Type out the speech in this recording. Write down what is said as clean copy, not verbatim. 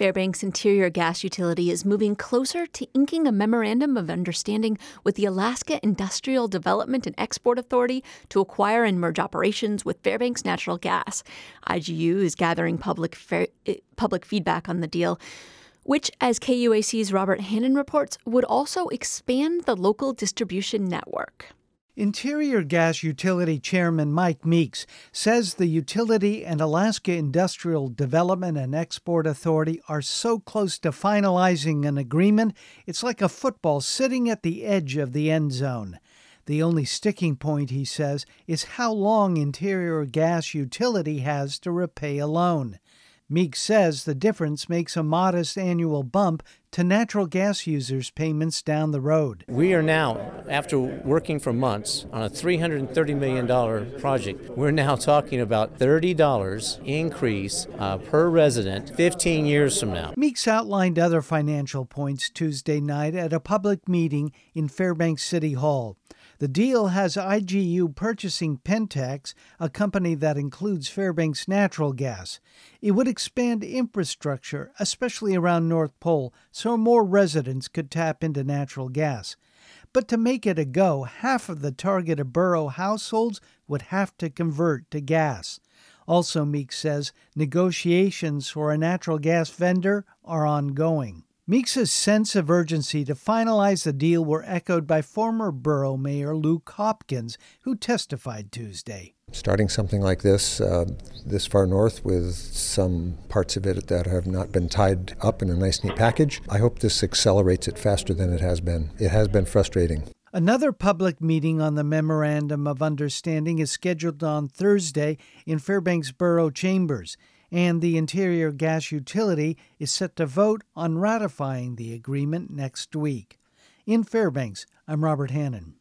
Fairbanks Interior Gas Utility is moving closer to inking a memorandum of understanding with the Alaska Industrial Development and Export Authority to acquire and merge operations with Fairbanks Natural Gas. IGU is gathering public feedback on the deal, which, as KUAC's Robert Hannon reports, would also expand the local distribution network. Interior Gas Utility Chairman Mike Meeks says the utility and Alaska Industrial Development and Export Authority are so close to finalizing an agreement, it's like a football sitting at the edge of the end zone. The only sticking point, he says, is how long Interior Gas Utility has to repay a loan. Meeks says the difference makes a modest annual bump to natural gas users' payments down the road. We are now, after working for months on a $330 million project, we're now talking about $30 increase per resident 15 years from now. Meeks outlined other financial points Tuesday night at a public meeting in Fairbanks City Hall. The deal has IGU purchasing Pentax, a company that includes Fairbanks Natural Gas. It would expand infrastructure, especially around North Pole, so more residents could tap into natural gas. But to make it a go, half of the targeted borough households would have to convert to gas. Also, Meeks says, negotiations for a natural gas vendor are ongoing. Meeks' sense of urgency to finalize the deal were echoed by former borough mayor Luke Hopkins, who testified Tuesday. Starting something like this far north with some parts of it that have not been tied up in a nice, neat package, I hope this accelerates it faster than it has been. It has been frustrating. Another public meeting on the Memorandum of Understanding is scheduled on Thursday in Fairbanks Borough Chambers, and the Interior Gas Utility is set to vote on ratifying the agreement next week. In Fairbanks, I'm Robert Hannon.